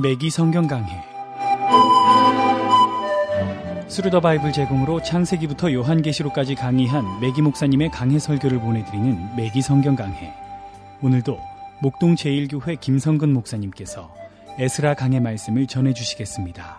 매기 성경 강해. 스루더 바이블 제공으로 창세기부터 요한계시록까지 강의한 매기 목사님의 강해 설교를 보내드리는 매기 성경 강해. 오늘도 목동 제1교회 김성근 목사님께서 에스라 강해 말씀을 전해주시겠습니다.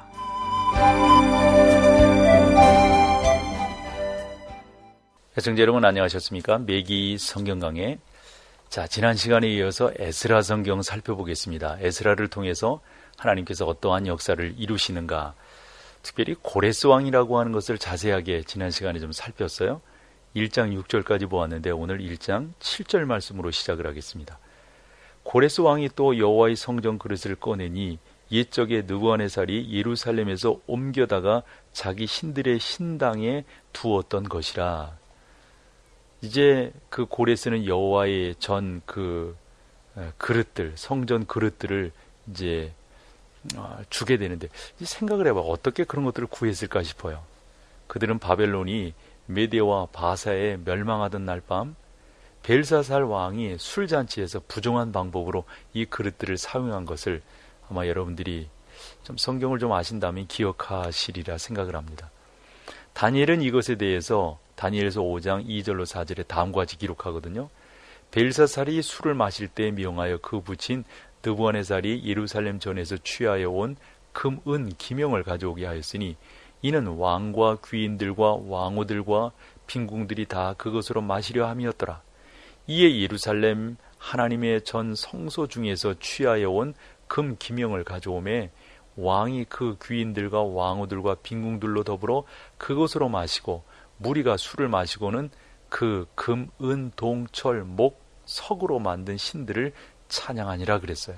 시청자 여러분 안녕하셨습니까? 매기 성경 강해. 자, 지난 시간에 이어서 에스라 성경 살펴보겠습니다. 에스라를 통해서 하나님께서 어떠한 역사를 이루시는가, 특별히 고레스 왕이라고 하는 것을 자세하게 지난 시간에 좀 살폈어요. 1장 6절까지 보았는데 오늘 1장 7절 말씀으로 시작을 하겠습니다. 고레스 왕이 또 여호와의 성전 그릇을 꺼내니 옛적에 느부갓네살이 예루살렘에서 옮겨다가 자기 신들의 신당에 두었던 것이라. 이제 그 고레스는 여호와의 전 그릇들, 성전 그릇들을 이제 주게 되는데, 생각을 해봐. 어떻게 그런 것들을 구했을까 싶어요. 그들은 바벨론이 메대와 바사에 멸망하던 날 밤 벨사살 왕이 술잔치에서 부정한 방법으로 이 그릇들을 사용한 것을 아마 여러분들이 좀 성경을 좀 아신다면 기억하시리라 생각을 합니다. 다니엘은 이것에 대해서 다니엘서 5장 2절로 4절에 다음과 같이 기록하거든요. 벨사살이 술을 마실 때 명하여 그 부친 느부갓네살이 예루살렘 전에서 취하여 온 금, 은, 기명을 가져오게 하였으니 이는 왕과 귀인들과 왕후들과 빈궁들이 다 그것으로 마시려 함이었더라. 이에 예루살렘 하나님의 전 성소 중에서 취하여 온 금, 기명을 가져오매 왕이 그 귀인들과 왕후들과 빈궁들로 더불어 그것으로 마시고 무리가 술을 마시고는 그 금, 은, 동, 철, 목, 석으로 만든 신들을 찬양하니라 그랬어요.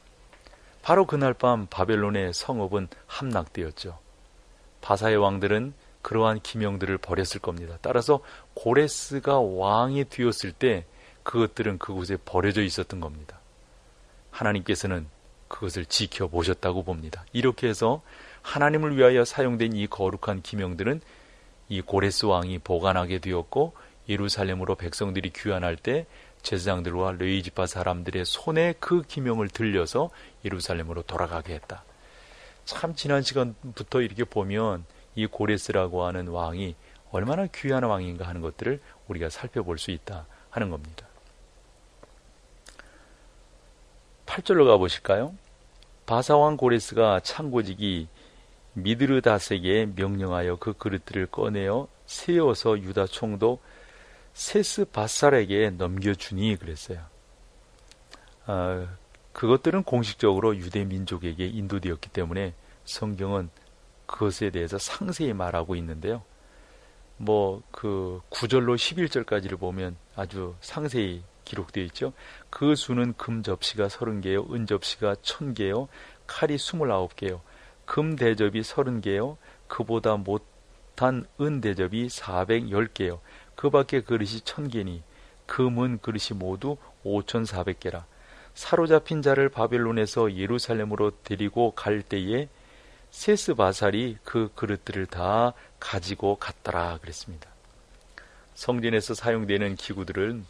바로 그날 밤 바벨론의 성읍은 함락되었죠. 바사의 왕들은 그러한 기명들을 버렸을 겁니다. 따라서 고레스가 왕이 되었을 때 그것들은 그곳에 버려져 있었던 겁니다. 하나님께서는 그것을 지켜보셨다고 봅니다. 이렇게 해서 하나님을 위하여 사용된 이 거룩한 기명들은 이 고레스 왕이 보관하게 되었고, 예루살렘으로 백성들이 귀환할 때 제사장들과 레위지파 사람들의 손에 그 기명을 들려서 예루살렘으로 돌아가게 했다. 참 지난 시간부터 이렇게 보면 이 고레스라고 하는 왕이 얼마나 귀한 왕인가 하는 것들을 우리가 살펴볼 수 있다 하는 겁니다. 8절로 가보실까요? 바사왕 고레스가 창고지기 미드르닷에게 명령하여 그 그릇들을 꺼내어 세워서 유다 총독 세스바살에게 넘겨주니 그랬어요. 그것들은 공식적으로 유대 민족에게 인도되었기 때문에 성경은 그것에 대해서 상세히 말하고 있는데요. 그 9절로 11절까지를 보면 아주 상세히 기록되어 있죠. 그 수는 금 접시가 30개요, 은 접시가 1000개요, 칼이 29개요, 금 대접이 30개요, 그보다 못한 은 대접이 410개요, 그 밖에 그릇이 1000개니 금은 그릇이 모두 5400개라. 사로잡힌 자를 바벨론에서 예루살렘으로 데리고 갈 때에 세스바살이 그 그릇들을 다 가지고 갔더라 그랬습니다. 성전에서 사용되는 기구들은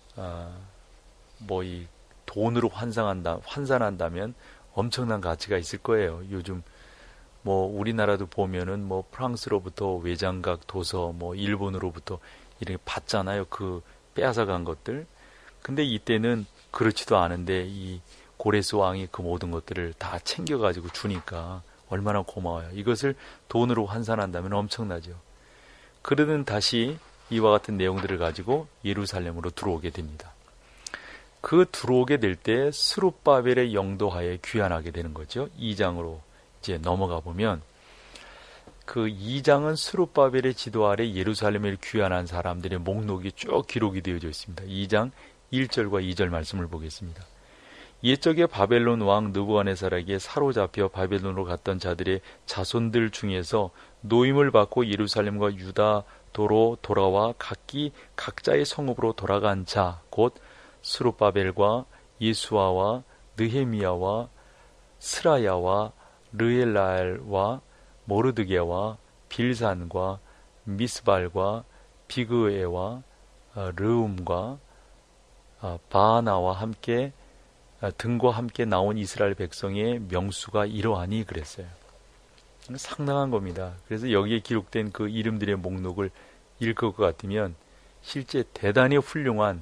이 돈으로 환산한다면 엄청난 가치가 있을 거예요. 요즘 우리나라도 보면은 프랑스로부터 외장각 도서, 일본으로부터 이렇게 받잖아요. 그 빼앗아간 것들. 근데 이때는 그렇지도 않은데 이 고레스 왕이 그 모든 것들을 다 챙겨가지고 주니까 얼마나 고마워요. 이것을 돈으로 환산한다면 엄청나죠. 그러는 다시 이와 같은 내용들을 가지고 예루살렘으로 들어오게 됩니다. 그 들어오게 될 때 스룹바벨의 영도하에 귀환하게 되는 거죠. 2장으로 이제 넘어가 보면 그 2장은 스룹바벨의 지도 아래 예루살렘에 귀환한 사람들의 목록이 쭉 기록이 되어져 있습니다. 2장 1절과 2절 말씀을 보겠습니다. 옛적에 바벨론 왕 느부갓네살에게 사로잡혀 바벨론으로 갔던 자들의 자손들 중에서 노임을 받고 예루살렘과 유다도로 돌아와 각기 각자의 성읍으로 돌아간 자, 곧 스룹바벨과 예수아와 느헤미야와 스라야와 르엘라엘과 모르드게와 빌산과 미스발과 비그에와 르움과 바하나와 함께 등과 함께 나온 이스라엘 백성의 명수가 이러하니 그랬어요. 상당한 겁니다. 그래서 여기에 기록된 그 이름들의 목록을 읽을 것 같으면 실제 대단히 훌륭한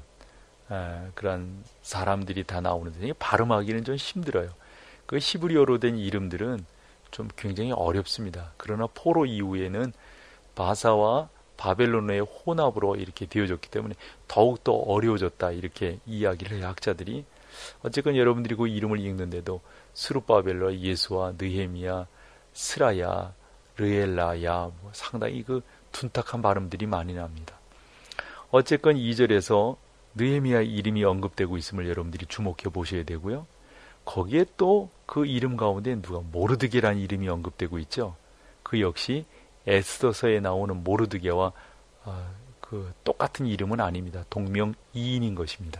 그런 사람들이 다 나오는데 발음하기는 좀 힘들어요. 그 히브리어로 된 이름들은 좀 굉장히 어렵습니다. 그러나 포로 이후에는 바사와 바벨론의 혼합으로 이렇게 되어졌기 때문에 더욱더 어려워졌다 이렇게 이야기를 해요, 학자들이. 어쨌건 여러분들이 그 이름을 읽는데도 스룹바벨과 예수와 느헤미야, 스라야, 르엘라야 상당히 그 둔탁한 발음들이 많이 납니다. 어쨌건 2절에서 느헤미야 이름이 언급되고 있음을 여러분들이 주목해 보셔야 되고요. 거기에 또 그 이름 가운데 누가 모르드게라는 이름이 언급되고 있죠. 그 역시 에스더서에 나오는 모르드게와 그 똑같은 이름은 아닙니다. 동명이인인 것입니다.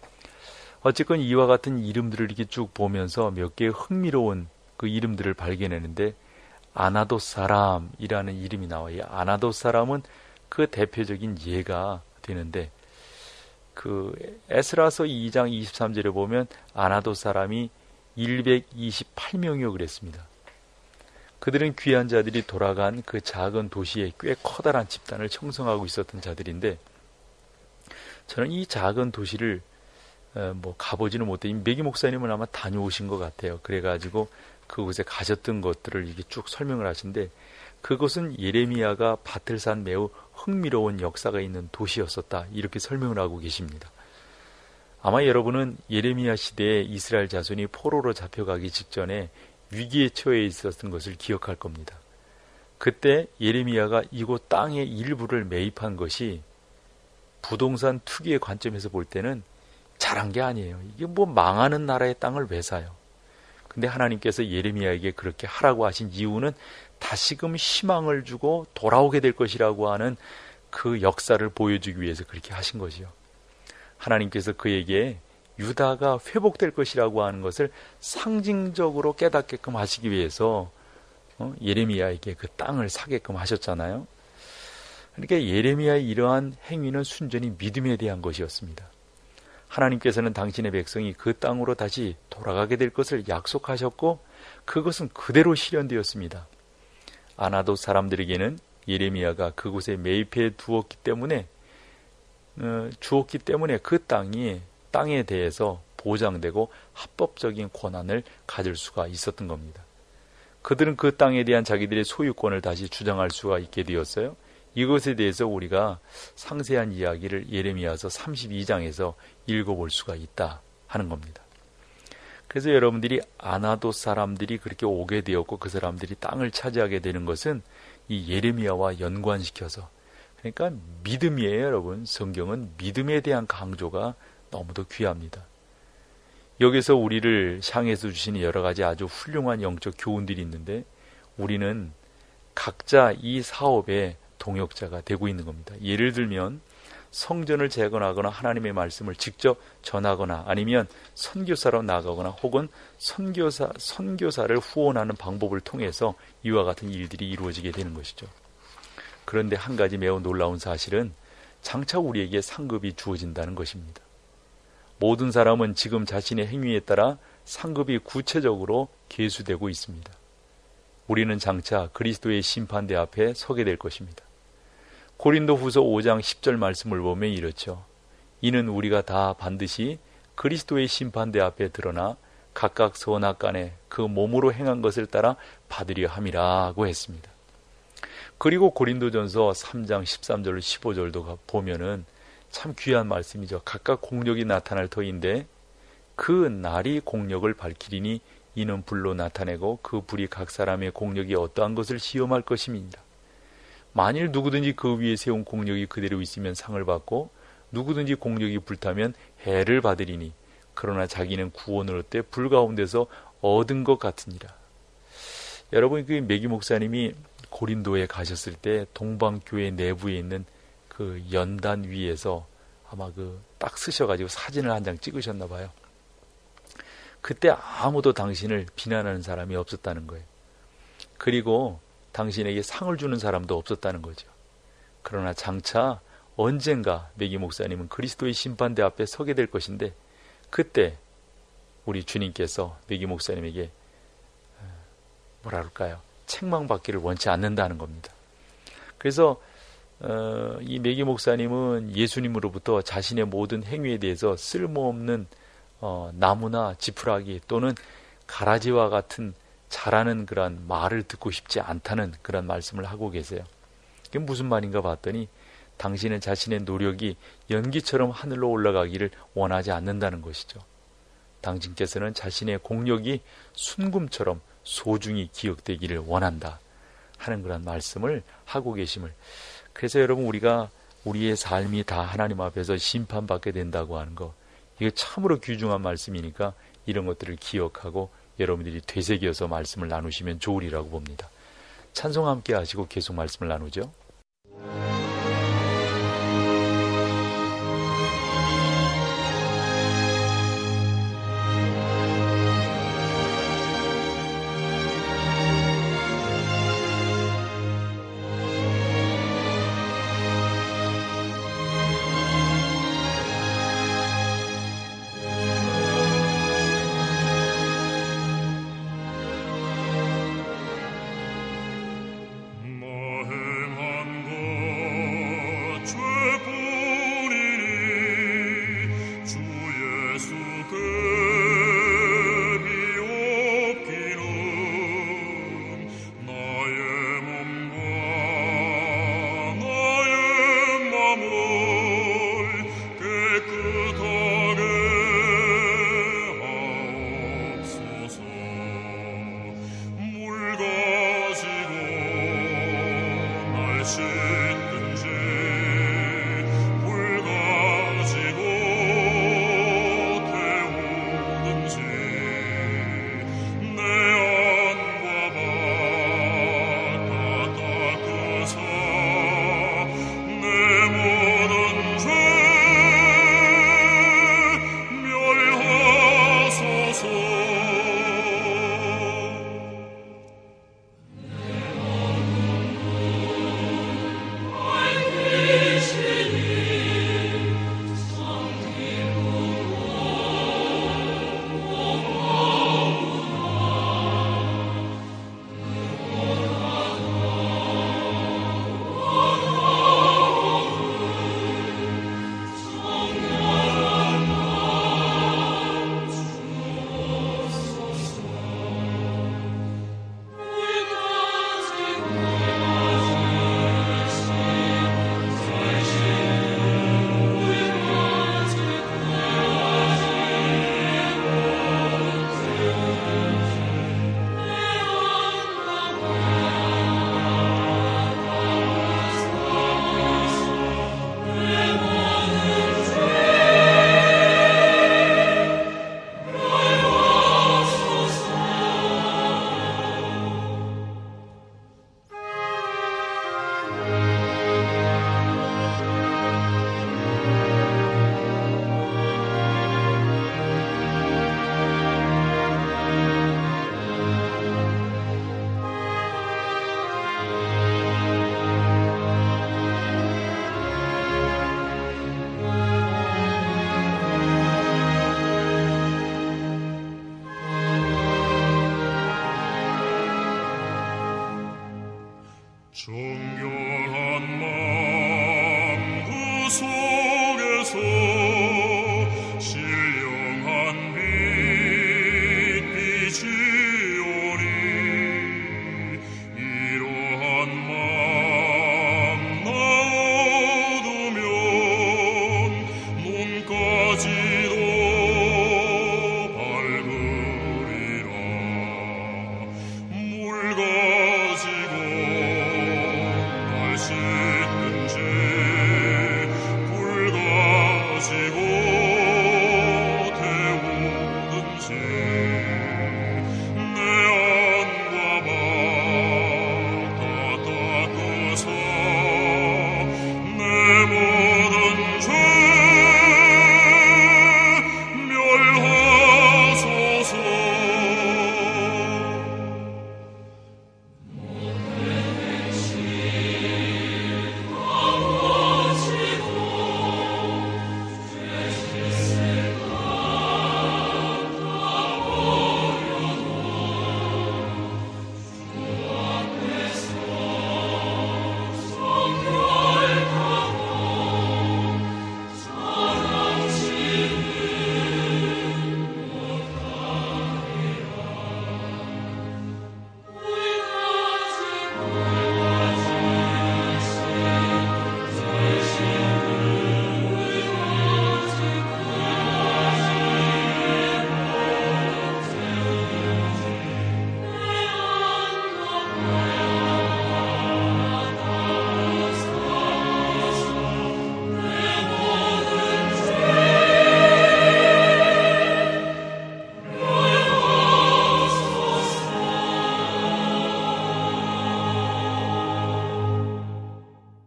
어쨌건 이와 같은 이름들을 이렇게 쭉 보면서 몇 개의 흥미로운 그 이름들을 발견했는데 아나돗 사람이라는 이름이 나와요. 아나돗 사람은 그 대표적인 예가 되는데 그 에스라서 2장 23절에 보면 아나돗 사람이 128명이요 그랬습니다. 그들은 귀한 자들이 돌아간 그 작은 도시에 꽤 커다란 집단을 형성하고 있었던 자들인데 저는 이 작은 도시를 가보지는 못해. 매기 목사님은 아마 다녀오신 것 같아요. 그래가지고 그곳에 가셨던 것들을 이렇게 쭉 설명을 하신데 그것은 예레미야가 밭을 산 매우 흥미로운 역사가 있는 도시였었다. 이렇게 설명을 하고 계십니다. 아마 여러분은 예레미야 시대에 이스라엘 자손이 포로로 잡혀가기 직전에 위기에 처해 있었던 것을 기억할 겁니다. 그때 예레미야가 이곳 땅의 일부를 매입한 것이 부동산 투기의 관점에서 볼 때는 잘한 게 아니에요. 이게 망하는 나라의 땅을 왜 사요? 근데 하나님께서 예레미야에게 그렇게 하라고 하신 이유는 다시금 희망을 주고 돌아오게 될 것이라고 하는 그 역사를 보여주기 위해서 그렇게 하신 것이요. 하나님께서 그에게 유다가 회복될 것이라고 하는 것을 상징적으로 깨닫게끔 하시기 위해서 예레미야에게 그 땅을 사게끔 하셨잖아요. 그러니까 예레미야의 이러한 행위는 순전히 믿음에 대한 것이었습니다. 하나님께서는 당신의 백성이 그 땅으로 다시 돌아가게 될 것을 약속하셨고 그것은 그대로 실현되었습니다. 아나돗 사람들에게는 예레미야가 그곳에 매입해 두었기 때문에 그 땅에 대해서 보장되고 합법적인 권한을 가질 수가 있었던 겁니다. 그들은 그 땅에 대한 자기들의 소유권을 다시 주장할 수가 있게 되었어요. 이것에 대해서 우리가 상세한 이야기를 예레미야서 32장에서 읽어볼 수가 있다 하는 겁니다. 그래서 여러분들이 아나돗 사람들이 그렇게 오게 되었고 그 사람들이 땅을 차지하게 되는 것은 이 예레미야와 연관시켜서 그러니까 믿음이에요, 여러분. 성경은 믿음에 대한 강조가 너무도 귀합니다. 여기서 우리를 향해서 주시는 여러 가지 아주 훌륭한 영적 교훈들이 있는데 우리는 각자 이 사업의 동역자가 되고 있는 겁니다. 예를 들면 성전을 재건하거나 하나님의 말씀을 직접 전하거나 아니면 선교사로 나가거나 혹은 선교사를 후원하는 방법을 통해서 이와 같은 일들이 이루어지게 되는 것이죠. 그런데 한 가지 매우 놀라운 사실은 장차 우리에게 상급이 주어진다는 것입니다. 모든 사람은 지금 자신의 행위에 따라 상급이 구체적으로 계수되고 있습니다. 우리는 장차 그리스도의 심판대 앞에 서게 될 것입니다. 고린도후서 5장 10절 말씀을 보면 이렇죠. 이는 우리가 다 반드시 그리스도의 심판대 앞에 드러나 각각 선악간에 그 몸으로 행한 것을 따라 받으려 함이라고 했습니다. 그리고 고린도전서 3장 13절 15절도 보면은 참 귀한 말씀이죠. 각각 공력이 나타날 터인데 그 날이 공력을 밝히리니 이는 불로 나타내고 그 불이 각 사람의 공력이 어떠한 것을 시험할 것입니다. 만일 누구든지 그 위에 세운 공력이 그대로 있으면 상을 받고 누구든지 공력이 불타면 해를 받으리니 그러나 자기는 구원을 얻되 불 가운데서 얻은 것 같으니라. 여러분 그 매기 목사님이 고린도에 가셨을 때 동방교회 내부에 있는 그 연단 위에서 아마 딱 쓰셔가지고 사진을 한 장 찍으셨나 봐요. 그때 아무도 당신을 비난하는 사람이 없었다는 거예요. 그리고 당신에게 상을 주는 사람도 없었다는 거죠. 그러나 장차 언젠가 매기 목사님은 그리스도의 심판대 앞에 서게 될 것인데 그때 우리 주님께서 매기 목사님에게 뭐라 그럴까요? 책망받기를 원치 않는다는 겁니다. 그래서 이 매기 목사님은 예수님으로부터 자신의 모든 행위에 대해서 쓸모없는 나무나 지푸라기 또는 가라지와 같은 자라는 그런 말을 듣고 싶지 않다는 그런 말씀을 하고 계세요. 그게 무슨 말인가 봤더니 당신은 자신의 노력이 연기처럼 하늘로 올라가기를 원하지 않는다는 것이죠. 당신께서는 자신의 공력이 순금처럼 소중히 기억되기를 원한다 하는 그런 말씀을 하고 계심을. 그래서 여러분, 우리가 우리의 삶이 다 하나님 앞에서 심판받게 된다고 하는 거, 이거 참으로 귀중한 말씀이니까 이런 것들을 기억하고 여러분들이 되새겨서 말씀을 나누시면 좋으리라고 봅니다. 찬송 함께 하시고 계속 말씀을 나누죠.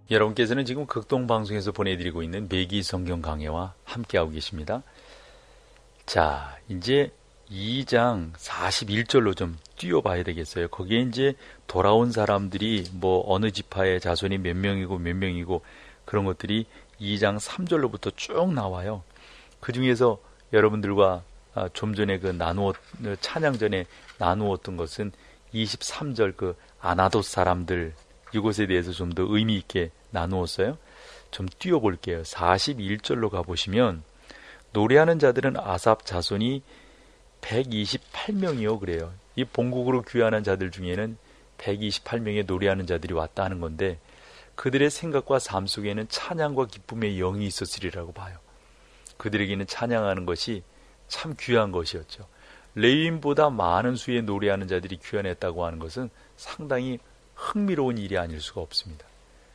여러분께서는 지금 극동방송에서 보내드리고 있는 매기 성경 강해와 함께하고 계십니다. 자, 이제 2장 41절로 좀 뛰어봐야 되겠어요. 거기에 이제 돌아온 사람들이 뭐 어느 지파의 자손이 몇 명이고 그런 것들이 2장 3절로부터 쭉 나와요. 그 중에서 여러분들과 좀 전에 찬양 전에 나누었던 것은 23절 그 아나돗 사람들, 이것에 대해서 좀 더 의미 있게 나누었어요. 좀 띄워볼게요. 41절로 가보시면 노래하는 자들은 아삽 자손이 128명이요 그래요. 이 본국으로 귀환한 자들 중에는 128명의 노래하는 자들이 왔다 하는 건데, 그들의 생각과 삶 속에는 찬양과 기쁨의 영이 있었으리라고 봐요. 그들에게는 찬양하는 것이 참 귀한 것이었죠. 레위인보다 많은 수의 노래하는 자들이 귀환했다고 하는 것은 상당히 흥미로운 일이 아닐 수가 없습니다.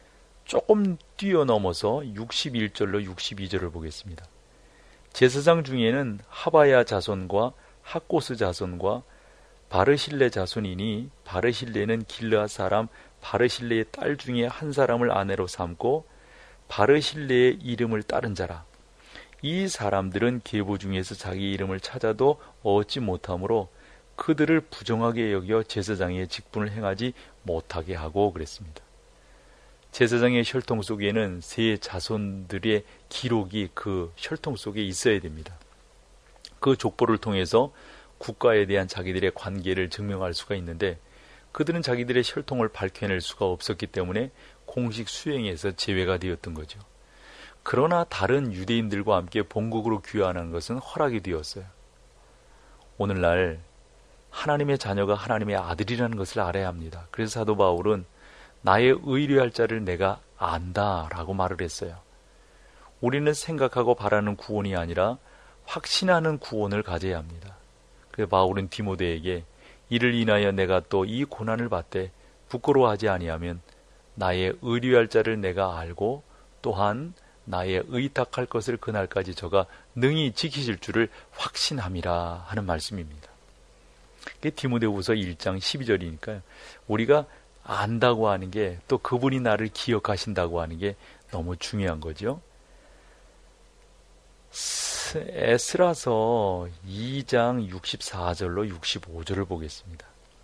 조금 뛰어넘어서 61절로 62절을 보겠습니다. 제사장 중에는 하바야 자손과 학고스 자손과 바르실레 자손이니, 바르실레는 길르앗 사람 바르실레의 딸 중에 한 사람을 아내로 삼고 바르실레의 이름을 따른 자라. 이 사람들은 계보 중에서 자기 이름을 찾아도 얻지 못하므로 그들을 부정하게 여겨 제사장의 직분을 행하지 못하게 하고 그랬습니다. 제사장의 혈통 속에는 세 자손들의 기록이 그 혈통 속에 있어야 됩니다. 그 족보를 통해서 국가에 대한 자기들의 관계를 증명할 수가 있는데, 그들은 자기들의 혈통을 밝혀낼 수가 없었기 때문에 공식 수행에서 제외가 되었던 거죠. 그러나 다른 유대인들과 함께 본국으로 귀환하는 것은 허락이 되었어요. 오늘날 하나님의 자녀가 하나님의 아들이라는 것을 알아야 합니다. 그래서 사도 바울은 나의 의뢰할 자를 내가 안다라고 말을 했어요. 우리는 생각하고 바라는 구원이 아니라 확신하는 구원을 가져야 합니다. 그래서 바울은 디모데에게 이를 인하여 내가 또 이 고난을 받되 부끄러워하지 아니하면 나의 의뢰할 자를 내가 알고 또한 나의 의탁할 것을 그날까지 저가 능히 지키실 줄을 확신함이라 하는 말씀입니다. 그게 디모데후서 1장 12절이니까요. 우리가 안다고 하는 게, 또 그분이 나를 기억하신다고 하는 게 너무 중요한 거죠. 에스라서 2장 64절로 65절을 보겠습니다.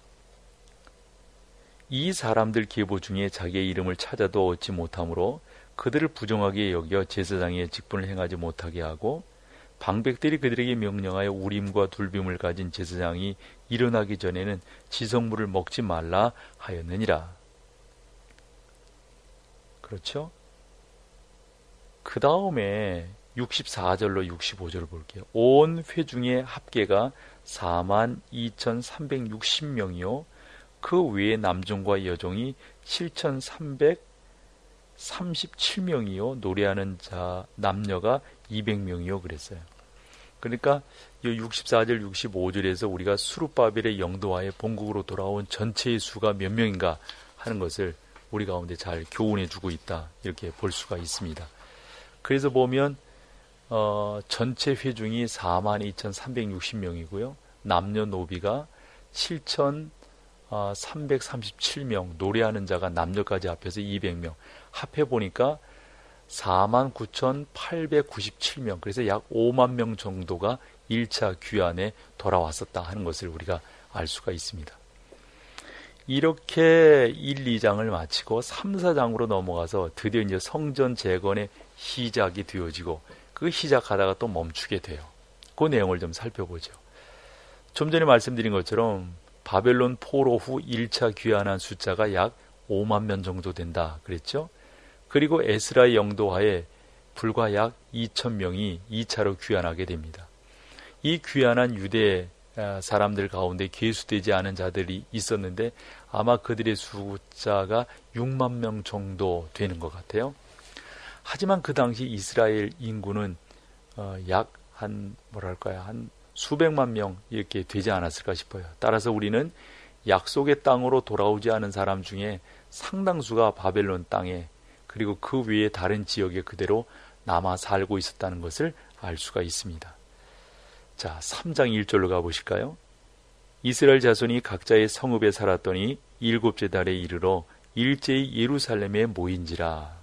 이 사람들 계보 중에 자기의 이름을 찾아도 얻지 못하므로 그들을 부정하게 여겨 제사장의 직분을 행하지 못하게 하고, 방백들이 그들에게 명령하여 우림과 둘빔을 가진 제사장이 일어나기 전에는 지성물을 먹지 말라 하였느니라. 그렇죠? 그 다음에 64절로 65절을 볼게요. 온 회중의 합계가 42,360명이요 그 외에 남종과 여종이 7,337명이요 노래하는 자 남녀가 200명이요 그랬어요. 그러니까 이 64절 65절에서 우리가 수룹바벨의 영도하에 본국으로 돌아온 전체의 수가 몇 명인가 하는 것을 우리 가운데 잘 교훈해 주고 있다, 이렇게 볼 수가 있습니다. 그래서 보면 전체 회중이 42,360명이고요 남녀노비가 7,337명, 노래하는 자가 남녀까지 합해서 200명, 합해 보니까 49,897명, 그래서 약 5만 명 정도가 1차 귀환에 돌아왔었다 하는 것을 우리가 알 수가 있습니다. 이렇게 1, 2장을 마치고 3, 4장으로 넘어가서 드디어 이제 성전 재건의 시작이 되어지고, 그 시작하다가 또 멈추게 돼요. 그 내용을 좀 살펴보죠. 좀 전에 말씀드린 것처럼 바벨론 포로 후 1차 귀환한 숫자가 약 5만 명 정도 된다 그랬죠. 그리고 에스라의 영도하에 불과 약 2,000명이 2차로 귀환하게 됩니다. 이 귀환한 유대 사람들 가운데 계수되지 않은 자들이 있었는데 아마 그들의 숫자가 6만 명 정도 되는 것 같아요. 하지만 그 당시 이스라엘 인구는 약 한 수백만 명 이렇게 되지 않았을까 싶어요. 따라서 우리는 약속의 땅으로 돌아오지 않은 사람 중에 상당수가 바벨론 땅에, 그리고 그 외에 다른 지역에 그대로 남아 살고 있었다는 것을 알 수가 있습니다. 자, 3장 1절로 가보실까요? 이스라엘 자손이 각자의 성읍에 살았더니 7째 달에 이르러 일제히 예루살렘에 모인지라.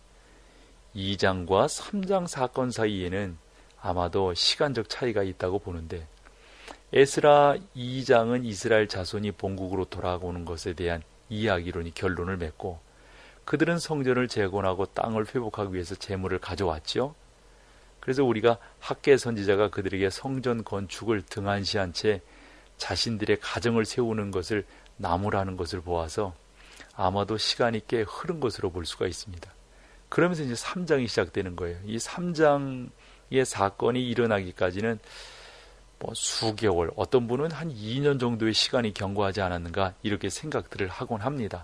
2장과 3장 사건 사이에는 아마도 시간적 차이가 있다고 보는데, 에스라 2장은 이스라엘 자손이 본국으로 돌아오는 것에 대한 이야기론이 결론을 맺고, 그들은 성전을 재건하고 땅을 회복하기 위해서 재물을 가져왔죠. 그래서 우리가 학개 선지자가 그들에게 성전 건축을 등한시한 채 자신들의 가정을 세우는 것을 나무라는 것을 보아서 아마도 시간이 꽤 흐른 것으로 볼 수가 있습니다. 그러면서 이제 3장이 시작되는 거예요. 이 3장의 사건이 일어나기까지는 수개월, 어떤 분은 한 2년 정도의 시간이 경과하지 않았는가, 이렇게 생각들을 하곤 합니다.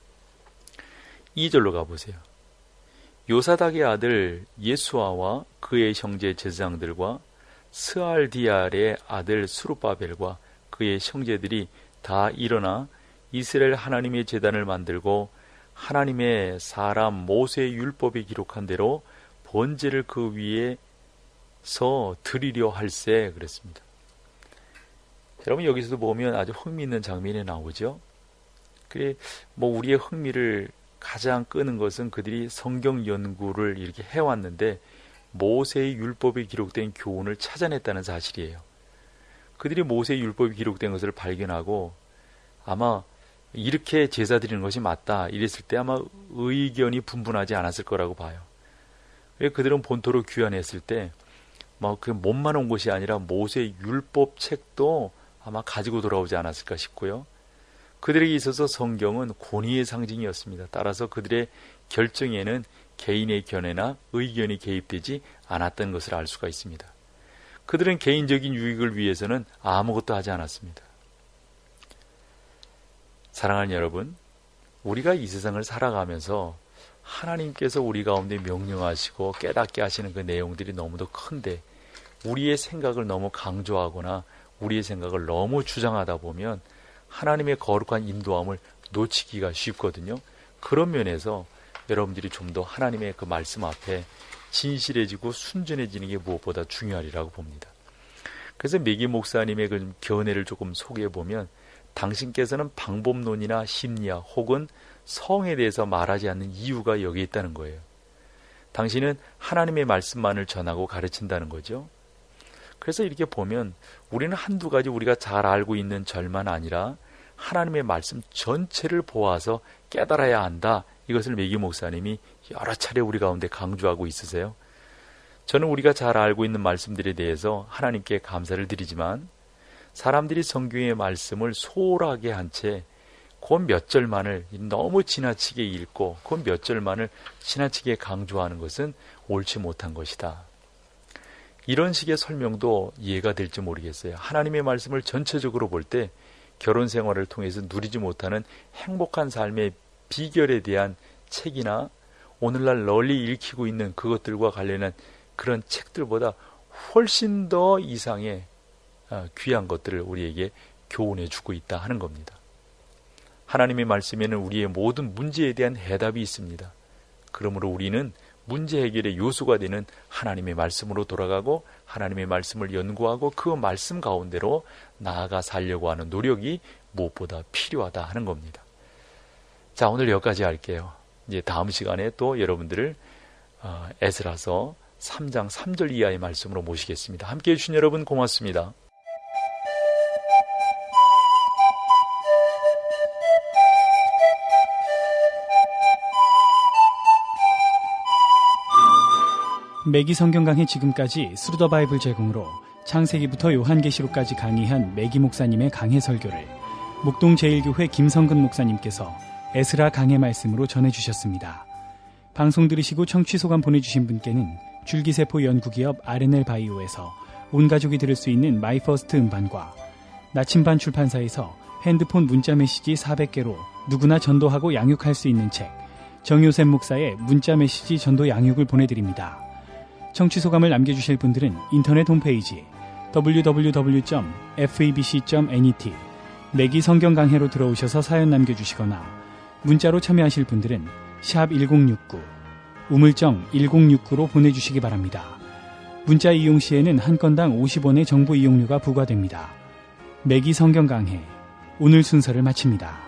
2절로 가보세요. 요사닥의 아들 예수아와 그의 형제 제사장들과 스알디알의 아들 수르바벨과 그의 형제들이 다 일어나 이스라엘 하나님의 제단을 만들고 하나님의 사람 모세의 율법에 기록한 대로 번제를 그 위에서 드리려 할세, 그랬습니다. 여러분, 여기서도 보면 아주 흥미있는 장면이 나오죠. 그래, 우리의 흥미를 가장 끄는 것은 그들이 성경 연구를 이렇게 해왔는데 모세의 율법에 기록된 교훈을 찾아냈다는 사실이에요. 그들이 모세의 율법이 기록된 것을 발견하고 아마 이렇게 제사 드리는 것이 맞다 이랬을 때 아마 의견이 분분하지 않았을 거라고 봐요. 그들은 본토로 귀환했을 때 그 몸만 온 것이 아니라 모세의 율법 책도 아마 가지고 돌아오지 않았을까 싶고요. 그들에게 있어서 성경은 권위의 상징이었습니다. 따라서 그들의 결정에는 개인의 견해나 의견이 개입되지 않았던 것을 알 수가 있습니다. 그들은 개인적인 유익을 위해서는 아무것도 하지 않았습니다. 사랑하는 여러분, 우리가 이 세상을 살아가면서 하나님께서 우리 가운데 명령하시고 깨닫게 하시는 그 내용들이 너무도 큰데 우리의 생각을 너무 강조하거나 우리의 생각을 너무 주장하다 보면 하나님의 거룩한 인도함을 놓치기가 쉽거든요. 그런 면에서 여러분들이 좀 더 하나님의 그 말씀 앞에 진실해지고 순전해지는 게 무엇보다 중요하리라고 봅니다. 그래서 매기 목사님의 그 견해를 조금 소개해보면, 당신께서는 방법론이나 심리학 혹은 성에 대해서 말하지 않는 이유가 여기에 있다는 거예요. 당신은 하나님의 말씀만을 전하고 가르친다는 거죠. 그래서 이렇게 보면 우리는 한두 가지 우리가 잘 알고 있는 절만 아니라 하나님의 말씀 전체를 보아서 깨달아야 한다. 이것을 매기 목사님이 여러 차례 우리 가운데 강조하고 있으세요. 저는 우리가 잘 알고 있는 말씀들에 대해서 하나님께 감사를 드리지만 사람들이 성경의 말씀을 소홀하게 한 채 그 몇 절만을 너무 지나치게 읽고 그 몇 절만을 지나치게 강조하는 것은 옳지 못한 것이다. 이런 식의 설명도 이해가 될지 모르겠어요. 하나님의 말씀을 전체적으로 볼 때 결혼 생활을 통해서 누리지 못하는 행복한 삶의 비결에 대한 책이나 오늘날 널리 읽히고 있는 그것들과 관련한 그런 책들보다 훨씬 더 이상의 귀한 것들을 우리에게 교훈해 주고 있다 하는 겁니다. 하나님의 말씀에는 우리의 모든 문제에 대한 해답이 있습니다. 그러므로 우리는 문제 해결의 요소가 되는 하나님의 말씀으로 돌아가고 하나님의 말씀을 연구하고 그 말씀 가운데로 나아가 살려고 하는 노력이 무엇보다 필요하다 하는 겁니다. 자, 오늘 여기까지 할게요. 이제 다음 시간에 또 여러분들을 에스라서 3장 3절 이하의 말씀으로 모시겠습니다. 함께해 주신 여러분 고맙습니다. 매기 성경 강해 지금까지 스루더 바이블 제공으로 창세기부터 요한계시록까지 강의한 매기 목사님의 강해 설교를 목동 제1교회 김성근 목사님께서 에스라 강해 말씀으로 전해주셨습니다. 방송 들으시고 청취 소감 보내주신 분께는 줄기세포 연구기업 R&L 바이오에서 온 가족이 들을 수 있는 마이퍼스트 음반과 나침반 출판사에서 핸드폰 문자 메시지 400개로 누구나 전도하고 양육할 수 있는 책 정요셉 목사의 문자 메시지 전도 양육을 보내드립니다. 청취 소감을 남겨주실 분들은 인터넷 홈페이지 www.febc.net 매기 성경 강해로 들어오셔서 사연 남겨주시거나 문자로 참여하실 분들은 샵 1069 우물정 1069로 보내주시기 바랍니다. 문자 이용 시에는 한 건당 50원의 정보 이용료가 부과됩니다. 매기 성경 강해 오늘 순서를 마칩니다.